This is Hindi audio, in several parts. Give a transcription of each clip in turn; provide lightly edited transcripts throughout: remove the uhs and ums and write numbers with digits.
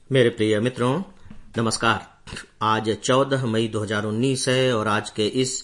मेरे प्रिय मित्रों, नमस्कार। आज 14 मई 2019 है और आज के इस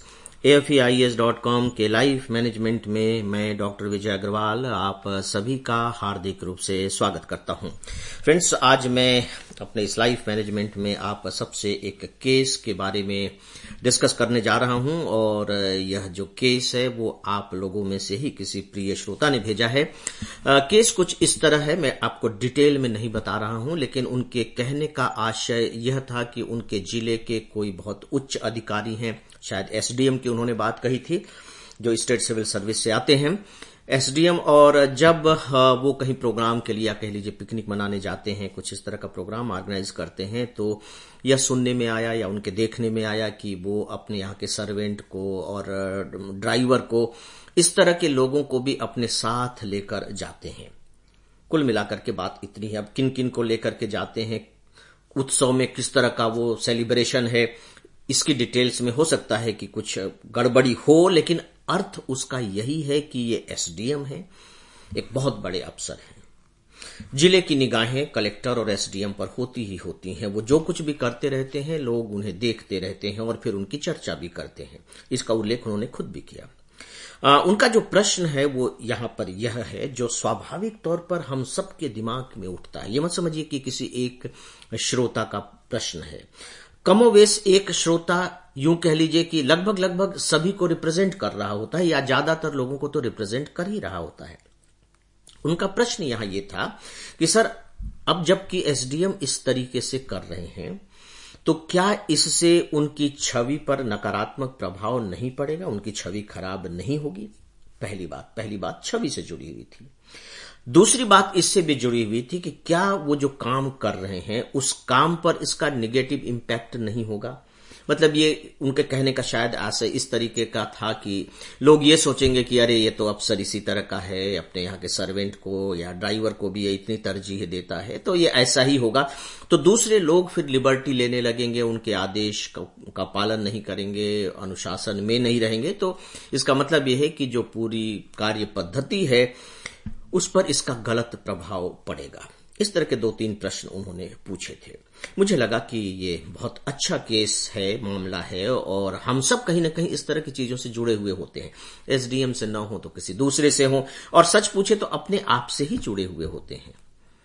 AFEIS.com के लाइफ मैनेजमेंट में मैं डॉक्टर विजय अग्रवाल आप सभी का हार्दिक रूप से स्वागत करता हूं। फ्रेंड्स, आज मैं अपने इस लाइफ मैनेजमेंट में आप सबसे एक केस के बारे में डिस्कस करने जा रहा हूं और यह जो केस है वो आप लोगों में से ही किसी प्रिय श्रोता ने भेजा है। केस कुछ इस तरह है, मैं आपको डिटेल में नहीं बता रहा हूं, लेकिन उनके कहने का आशय यह था कि उनके जिले के कोई बहुत उच्च अधिकारी हैं, शायद SDM की उन्होंने बात कही थी, जो स्टेट सिविल सर्विस से आते हैं, SDM। और जब वो कहीं प्रोग्राम के लिए या कह लीजिए पिकनिक मनाने जाते हैं, कुछ इस तरह का प्रोग्राम ऑर्गेनाइज करते हैं, तो यह सुनने में आया या उनके देखने में आया कि वो अपने यहाँ के सर्वेंट को और ड्राइवर को, इस तरह के लोगों को भी अपने साथ लेकर जाते हैं। कुल मिलाकर के बात इतनी है। अब किन किन को लेकर के जाते हैं, उत्सव में किस तरह का वो सेलिब्रेशन है, इसकी डिटेल्स में हो सकता है कि कुछ गड़बड़ी हो, लेकिन अर्थ उसका यही है कि ये SDM है, एक बहुत बड़े अफसर हैं। जिले की निगाहें कलेक्टर और SDM पर होती ही होती हैं। वो जो कुछ भी करते रहते हैं, लोग उन्हें देखते रहते हैं और फिर उनकी चर्चा भी करते हैं। इसका उल्लेख उन्होंने खुद भी किया। उनका जो प्रश्न है वो यहां पर यह है, जो स्वाभाविक तौर पर हम सबके दिमाग में उठता है। ये मत समझिए कि किसी एक श्रोता का प्रश्न है। कमोवेश एक श्रोता यूं कह लीजिए कि लगभग सभी को रिप्रेजेंट कर रहा होता है, या ज्यादातर लोगों को तो रिप्रेजेंट कर ही रहा होता है। उनका प्रश्न यहां यह था कि सर, अब जबकि SDM इस तरीके से कर रहे हैं, तो क्या इससे उनकी छवि पर नकारात्मक प्रभाव नहीं पड़ेगा, उनकी छवि खराब नहीं होगी? पहली बात छवि से जुड़ी हुई थी। दूसरी बात इससे भी जुड़ी हुई थी कि क्या वो जो काम कर रहे हैं उस काम पर इसका नेगेटिव इंपैक्ट नहीं होगा। मतलब ये उनके कहने का शायद आशय इस तरीके का था कि लोग ये सोचेंगे कि अरे ये तो अफसर इसी तरह का है, अपने यहाँ के सर्वेंट को या ड्राइवर को भी ये इतनी तरजीह देता है, तो ये ऐसा ही होगा। तो दूसरे लोग फिर लिबर्टी लेने लगेंगे, उनके आदेश का पालन नहीं करेंगे, अनुशासन में नहीं रहेंगे। तो इसका मतलब यह है कि जो पूरी कार्य पद्धति है उस पर इसका गलत प्रभाव पड़ेगा। इस तरह के 2-3 प्रश्न उन्होंने पूछे थे। मुझे लगा कि ये बहुत अच्छा केस है, मामला है, और हम सब कहीं ना कहीं इस तरह की चीजों से जुड़े हुए होते हैं। SDM से न हो तो किसी दूसरे से हो, और सच पूछे तो अपने आप से ही जुड़े हुए होते हैं।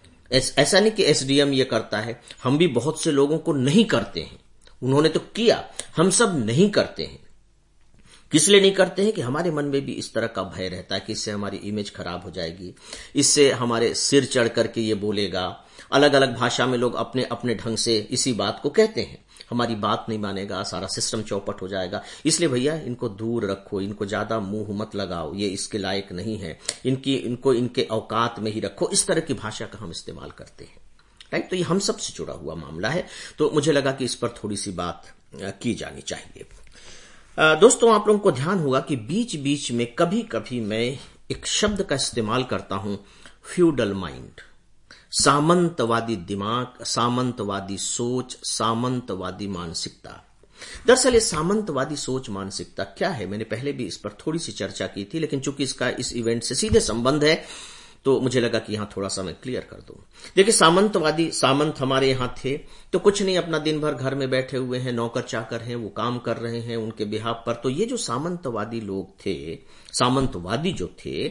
ऐसा नहीं कि SDM ये करता है, हम भी बहुत से लोगों को नहीं करते हैं। उन्होंने तो किया, हम सब नहीं करते हैं। किस लिए नहीं करते हैं कि हमारे मन में भी इस तरह का भय रहता है कि इससे हमारी इमेज खराब हो जाएगी, इससे हमारे सिर चढ़ करके ये बोलेगा। अलग अलग भाषा में लोग अपने अपने ढंग से इसी बात को कहते हैं, हमारी बात नहीं मानेगा, सारा सिस्टम चौपट हो जाएगा, इसलिए भैया इनको दूर रखो, इनको ज्यादा मुंह मत लगाओ, ये इसके लायक नहीं है, इनको इनके औकात में ही रखो। इस तरह की भाषा का हम इस्तेमाल करते हैं, राइट। तो ये हम सबसे जुड़ा हुआ मामला है, तो मुझे लगा कि इस पर थोड़ी सी बात की जानी चाहिए। दोस्तों, आप लोगों को ध्यान होगा कि बीच बीच में कभी कभी मैं एक शब्द का इस्तेमाल करता हूं, फ्यूडल माइंड, सामंतवादी दिमाग, सामंतवादी सोच, सामंतवादी मानसिकता। दरअसल ये सामंतवादी सोच मानसिकता क्या है, मैंने पहले भी इस पर थोड़ी सी चर्चा की थी, लेकिन चूंकि इसका इस इवेंट से सीधे संबंध है तो मुझे लगा कि यहां थोड़ा सा मैं क्लियर कर दूं। देखिए, सामंत हमारे यहां थे तो कुछ नहीं, अपना दिन भर घर में बैठे हुए हैं, नौकर चाकर हैं, वो काम कर रहे हैं उनके बिहाफ पर। तो ये जो सामंतवादी लोग थे, सामंतवादी जो थे,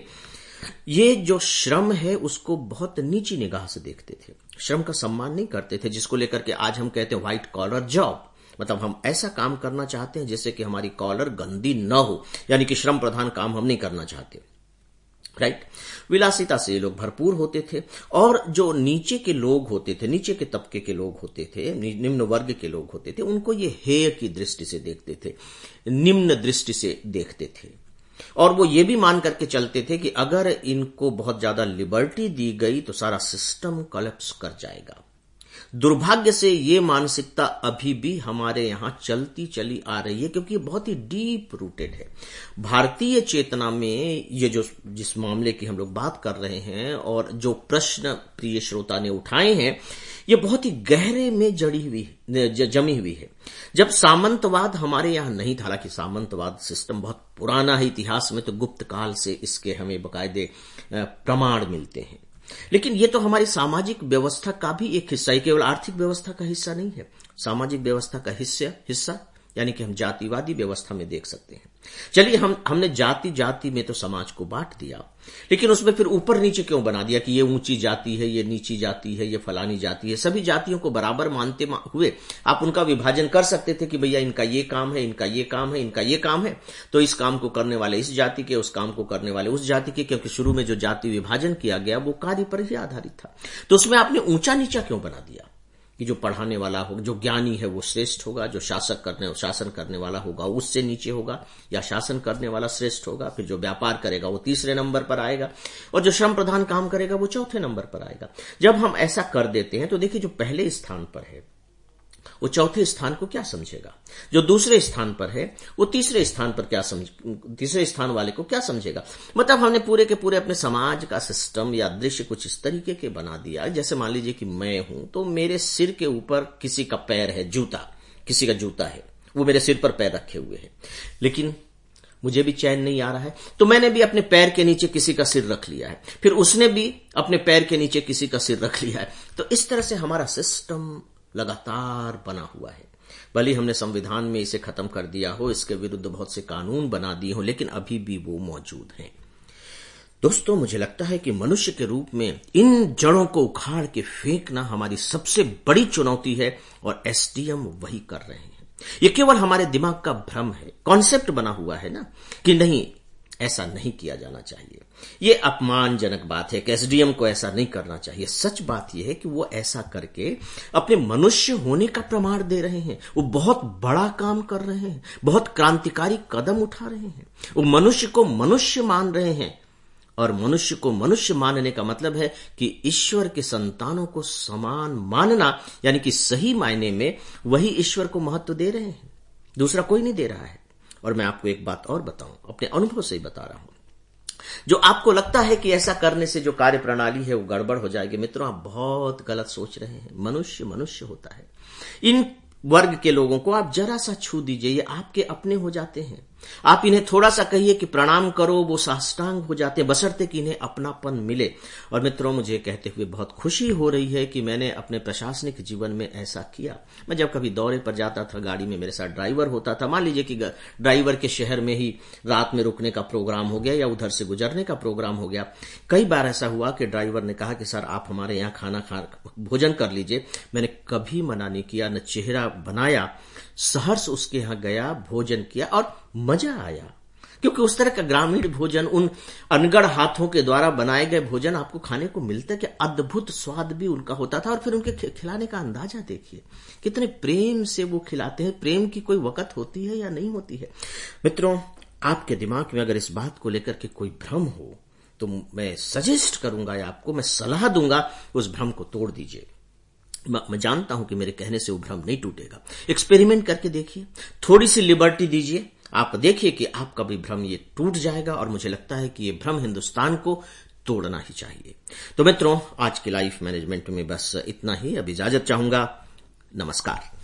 ये जो श्रम है उसको बहुत नीची निगाह से देखते थे, श्रम का सम्मान नहीं करते थे, जिसको लेकर के आज हम कहते हैं व्हाइट कॉलर जॉब। मतलब हम ऐसा काम करना चाहते हैं जिससे कि हमारी कॉलर गंदी न हो, यानी कि श्रम प्रधान काम हम नहीं करना चाहते, राइट। विलासिता से ये लोग भरपूर होते थे, और जो नीचे के लोग होते थे, नीचे के तबके के लोग होते थे, निम्न वर्ग के लोग होते थे, उनको ये हेय की दृष्टि से देखते थे, निम्न दृष्टि से देखते थे, और वो ये भी मान करके चलते थे कि अगर इनको बहुत ज्यादा लिबर्टी दी गई तो सारा सिस्टम कोलैप्स कर जाएगा। दुर्भाग्य से ये मानसिकता अभी भी हमारे यहां चलती चली आ रही है, क्योंकि ये बहुत ही डीप रूटेड है भारतीय चेतना में। ये जो जिस मामले की हम लोग बात कर रहे हैं और जो प्रश्न प्रिय श्रोता ने उठाए हैं, ये बहुत ही गहरे में जमी हुई है। जब सामंतवाद हमारे यहां नहीं था, हालांकि सामंतवाद सिस्टम बहुत पुराना है, इतिहास में तो गुप्त काल से इसके हमें बाकायदे प्रमाण मिलते हैं, लेकिन ये तो हमारी सामाजिक व्यवस्था का भी एक हिस्सा है, केवल आर्थिक व्यवस्था का हिस्सा नहीं है, सामाजिक व्यवस्था का हिस्सा यानी कि हम जातिवादी व्यवस्था में देख सकते हैं। चलिए हमने जाति जाति में तो समाज को बांट दिया, लेकिन उसमें फिर ऊपर नीचे क्यों बना दिया कि ये ऊंची जाति है, ये नीची जाति है, ये फलानी जाति है। सभी जातियों को बराबर मानते हुए आप उनका विभाजन कर सकते थे कि भैया इनका ये काम है, इनका ये काम है, इनका ये काम है, तो इस काम को करने वाले इस जाति के, उस काम को करने वाले उस जाति के, क्योंकि शुरू में जो जाति विभाजन किया गया वो कार्य पर ही आधारित था। तो उसमें आपने ऊंचा नीचा क्यों बना दिया कि जो पढ़ाने वाला हो, जो ज्ञानी है वो श्रेष्ठ होगा, जो शासन करने वाला होगा उससे नीचे होगा, या शासन करने वाला श्रेष्ठ होगा, फिर जो व्यापार करेगा वो तीसरे नंबर पर आएगा, और जो श्रम प्रधान काम करेगा वो चौथे नंबर पर आएगा। जब हम ऐसा कर देते हैं तो देखिए जो पहले स्थान पर है वो चौथे स्थान को क्या समझेगा, जो दूसरे स्थान पर है वो तीसरे स्थान वाले को क्या समझेगा। मतलब हमने पूरे के पूरे अपने समाज का सिस्टम या दृश्य कुछ इस तरीके के बना दिया। जैसे मान लीजिए कि मैं हूं तो मेरे सिर के ऊपर किसी का पैर है, किसी का जूता है, वो मेरे सिर पर पैर रखे हुए है, लेकिन मुझे भी चैन नहीं आ रहा है, तो मैंने भी अपने पैर के नीचे किसी का सिर रख लिया है, फिर उसने भी अपने पैर के नीचे किसी का सिर रख लिया है। तो इस तरह से हमारा सिस्टम लगातार बना हुआ है। भले हमने संविधान में इसे खत्म कर दिया हो, इसके विरुद्ध बहुत से कानून बना दिए हो, लेकिन अभी भी वो मौजूद हैं। दोस्तों, मुझे लगता है कि मनुष्य के रूप में इन जड़ों को उखाड़ के फेंकना हमारी सबसे बड़ी चुनौती है, और एसडीएम वही कर रहे हैं। ये केवल हमारे दिमाग का भ्रम है, कॉन्सेप्ट बना हुआ है ना कि नहीं, ऐसा नहीं किया जाना चाहिए। ये अपमानजनक बात है कि एसडीएम को ऐसा नहीं करना चाहिए। सच बात यह है कि वो ऐसा करके अपने मनुष्य होने का प्रमाण दे रहे हैं। वो बहुत बड़ा काम कर रहे हैं, बहुत क्रांतिकारी कदम उठा रहे हैं। वो मनुष्य को मनुष्य मान रहे हैं, और मनुष्य को मनुष्य मानने का मतलब है कि ईश्वर के संतानों को समान मानना, यानी कि सही मायने में वही ईश्वर को महत्व दे रहे हैं, दूसरा कोई नहीं दे रहा है। और मैं आपको एक बात और बताऊं, अपने अनुभव से ही बता रहा हूं। जो आपको लगता है कि ऐसा करने से जो कार्य प्रणाली है वो गड़बड़ हो जाएगी, मित्रों आप बहुत गलत सोच रहे हैं। मनुष्य मनुष्य होता है। इन वर्ग के लोगों को आप जरा सा छू दीजिए, ये आपके अपने हो जाते हैं। आप इन्हें थोड़ा सा कहिए कि प्रणाम करो, वो साष्टांग हो जाते हैं, बशर्ते कि इन्हें अपनापन मिले। और मित्रों, मुझे कहते हुए बहुत खुशी हो रही है कि मैंने अपने प्रशासनिक जीवन में ऐसा किया। मैं जब कभी दौरे पर जाता था, गाड़ी में मेरे साथ ड्राइवर होता था। मान लीजिए कि ड्राइवर के शहर में ही रात में रुकने का प्रोग्राम हो गया या उधर से गुजरने का प्रोग्राम हो गया। कई बार ऐसा हुआ कि ड्राइवर ने कहा कि सर आप हमारे यहाँ भोजन कर लीजिए। मैंने कभी मना नहीं किया, न चेहरा बनाया, सहर्ष उसके यहां गया, भोजन किया और मजा आया। क्योंकि उस तरह का ग्रामीण भोजन, उन अनगढ़ हाथों के द्वारा बनाए गए भोजन आपको खाने को मिलता है कि अद्भुत स्वाद भी उनका होता था। और फिर उनके खिलाने का अंदाजा देखिए, कितने प्रेम से वो खिलाते हैं। प्रेम की कोई वक़्त होती है या नहीं होती है। मित्रों, आपके दिमाग में अगर इस बात को लेकर के कोई भ्रम हो तो मैं सजेस्ट करूंगा या आपको मैं सलाह दूंगा, उस भ्रम को तोड़ दीजिए। मैं जानता हूं कि मेरे कहने से वो भ्रम नहीं टूटेगा। एक्सपेरिमेंट करके देखिए, थोड़ी सी लिबर्टी दीजिए, आप देखिए कि आपका भी भ्रम ये टूट जाएगा। और मुझे लगता है कि ये भ्रम हिंदुस्तान को तोड़ना ही चाहिए। तो मित्रों, आज की लाइफ मैनेजमेंट में बस इतना ही। अब इजाजत चाहूंगा। नमस्कार।